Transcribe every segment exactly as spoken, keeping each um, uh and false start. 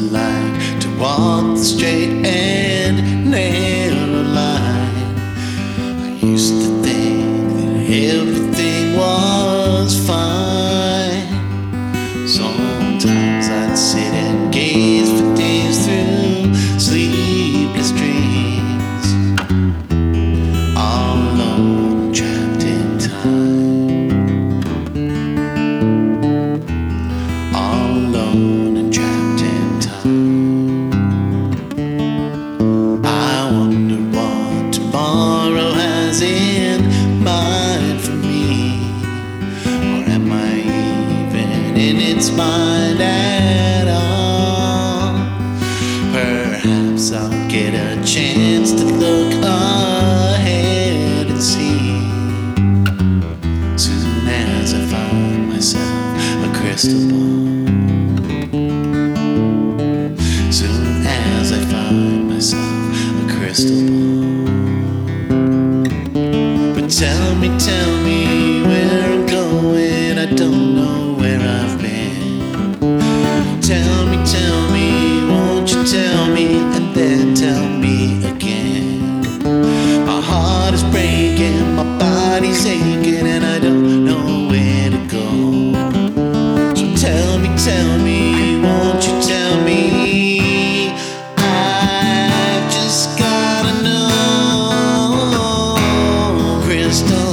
like to walk the straight and narrow line. I used to think that everything was fine. Sometimes I'd sit and gaze for days through sleepless dreams, all alone, trapped in time, all alone and trapped in time. I wonder what tomorrow has in mind for me, or am I even in its mind at all? Perhaps I'll get a chance to look ahead and see, soon as I find myself a crystal ball, soon as I find myself a crystal ball. But tell me, tell me where I'm going, I don't know where I've been. Tell me, tell me, won't you tell me, and then tell me again. My heart is breaking, my body's aching, and I don't know where to go. So tell me, tell me, won't you tell me? I've just gotta know, crystal.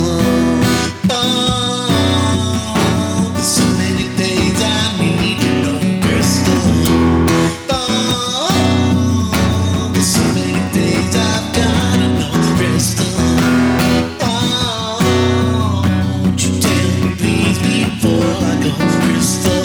Oh, there's so many things I need to know, crystal. Oh, there's so many things I've gotta know, crystal. Oh, won't you tell me please before I go, crystal?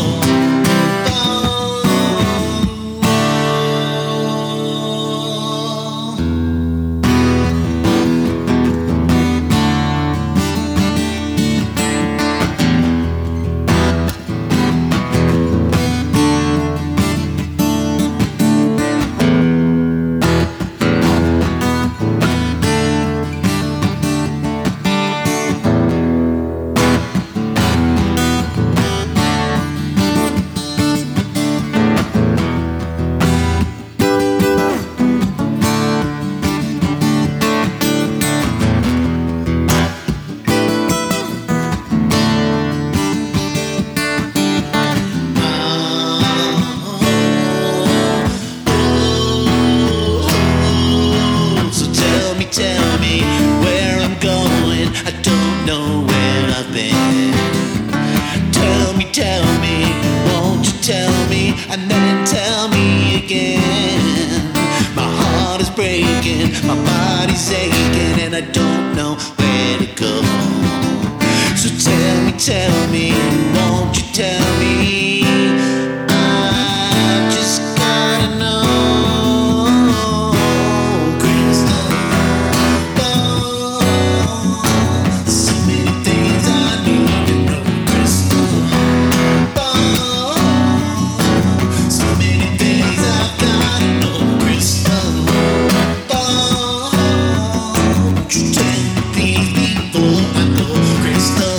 Tell me where I'm going, I don't know where I've been. Tell me, tell me, won't you tell me, and then tell me again. My heart is breaking, my body's aching, and I don't know where to go. So tell me, tell me, won't you tell me? I just gotta know, crystal. So many things I need to know, crystal. Oh, so many things I've gotta know, crystal. Oh, won't you tell me please before I go, crystal?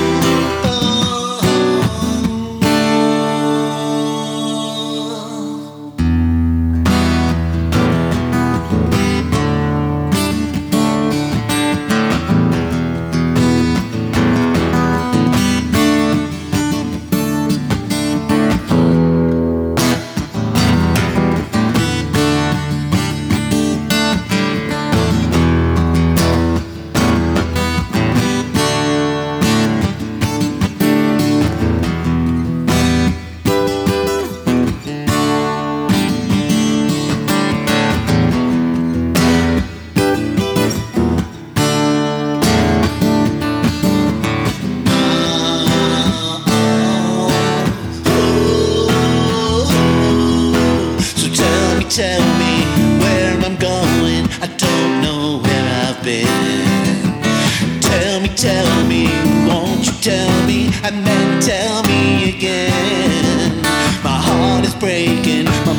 Tell me where I'm going, I don't know where I've been. Tell me, tell me, won't you tell me, and then tell me again. My heart is breaking, my